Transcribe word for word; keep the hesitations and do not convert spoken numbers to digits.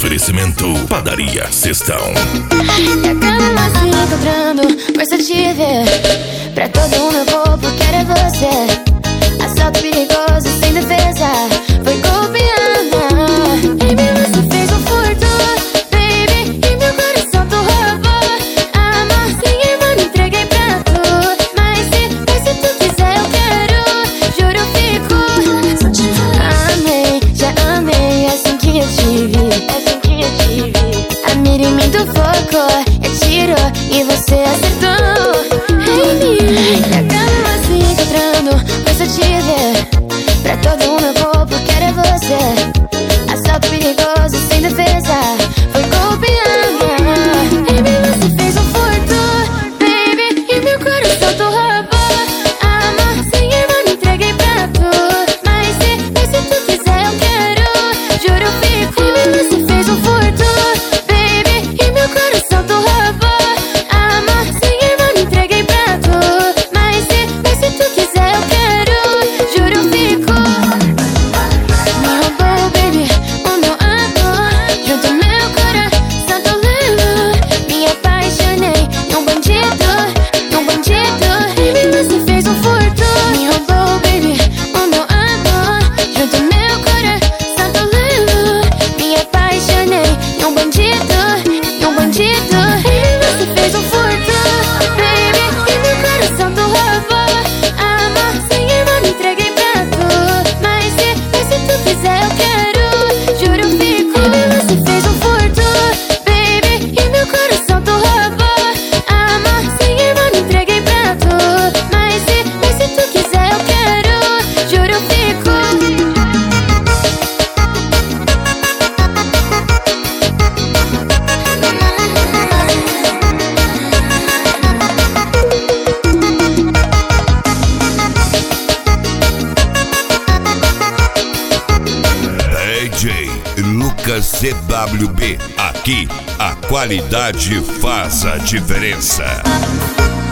Oferecimento Padaria Cestão. E a cama se encontrando, força de ver. Pra todo o meu corpo quero é você. Assalto perigoso sem defesa, foi golpeada. Em mim você fez um furto, baby, e meu coração tu roubou. Amor sem irmão, me entreguei pra tu. Mas se, mas se tu quiser eu quero, juro eu fico. Amei, já amei, é assim que eu te vi, é assim que eu te vi. A mira em mim tu focou, eu tiro e você acertou em mim. E a cama se encontrando, força de ver. Pra todo o meu corpo quero é você. Assalto perigoso sem defesa, foi golpeada. Em mim você fez um furto, baby, e meu coração tu roubou. Amor sem irmão, me entreguei pra tu. Mas se, mas se tu quiser eu quero, juro eu fico. Em mim você fez um furto, baby, e meu coração tu roubou. Amor sem irmão, me entreguei pra tu. Mas se, mas se tu quiser eu quero, juro eu fico. Me roubou, baby, o meu amor. Junto ao meu coração tô lendo. Me apaixonei num bandido, num bandido. Em mim você fez um furto. Me roubou, baby, o meu amor. Junto ao meu coração tô lendo. Me apaixonei num bandido, num bandido. Em mim você fez um furto, baby, e meu coração tu roubou. Amor sem irmão, me entreguei pra tu. Mas se, mas se tu quiser eu quero, juro eu fico. Em mim você fez um furto, baby, e meu coração tu roubou. Amor sem irmão, me entreguei pra tu. Mas se, mas se tu quiser eu quero, juro eu fico. D J Lucas C W B. Aqui a qualidade faz a diferença.